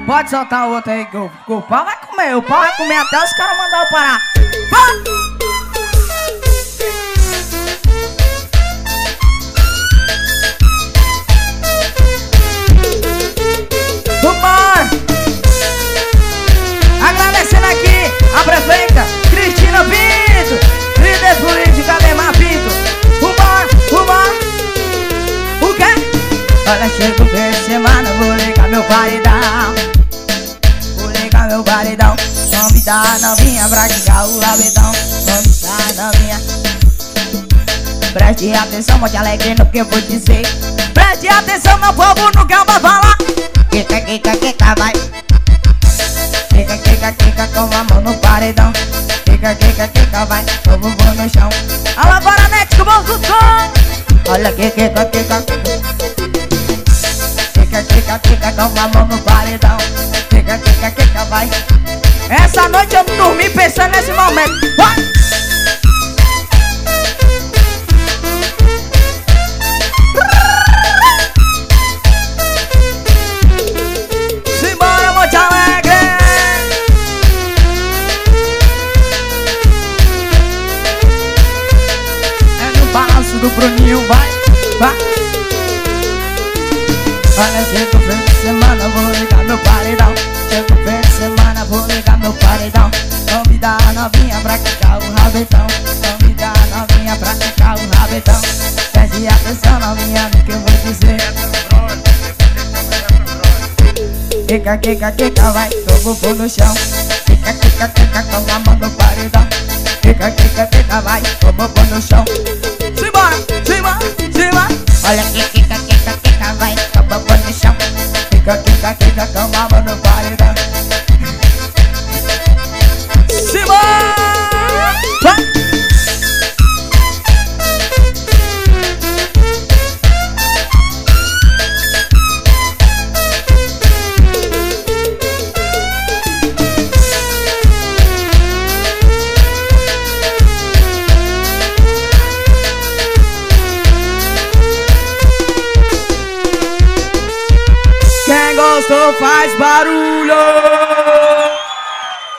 Pode soltar o outro aí que o pau vai comer. O pau vai comer até os caras mandar eu parar. Vai! Agradecendo aqui a prefeita Cristina Pinto, líder política Ademar Pinto. Vambora! O quê? Olha, chego fim de semana, vou ligar meu paredão. Vou ligar meu paredão. Não me dá novinha pra quicar o rabetão. Não me dá novinha. Preste atenção, bote alegre no que eu vou dizer. Preste atenção, meu povo, no que eu vou falar. Quica, vai. Quica, com a mão no paredão. Quica, vai, com o bumbum no chão. Alô, bora, Nex, com o bom do som. Olha, quica, com a mão no paredão. Quica, vai. Essa noite eu dormi pensando nesse momento. Vai! Do Bruninho, vai. Olha, chega o fim de semana, vou ligar meu paredão. Chega o fim de semana, vou ligar meu paredão. Não me dá novinha pra quicar o rabetão. Não me dá novinha pra quicar o rabetão. Preste atenção, novinha, no que eu vou dizer. Quica, vai, com o bumbum no chão. Quica, com a mão no paredão. Quica, vai, com o bumbum no chão. Simbora! Olha, quica, vai, com o bumbum no chão. Quica, com a mão no paredão. Simbora! Vai! Quem gostou faz barulho.